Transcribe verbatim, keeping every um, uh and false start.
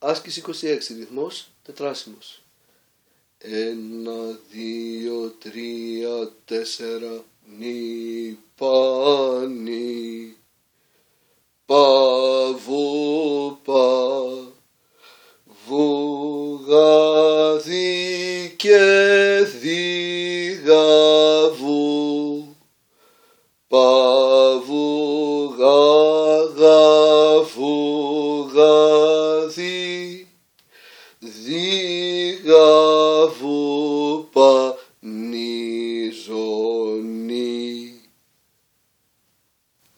Άσκηση είκοσι έξι, ρυθμός τετράσημος. Ένα, δύο, τρία, τέσσερα, νι, πα, νι, πα, βου, πα, βου, γα, δι, και, δι, γα, βου, πα, βου, γα, γα, βου, γα, δι, δι, γα,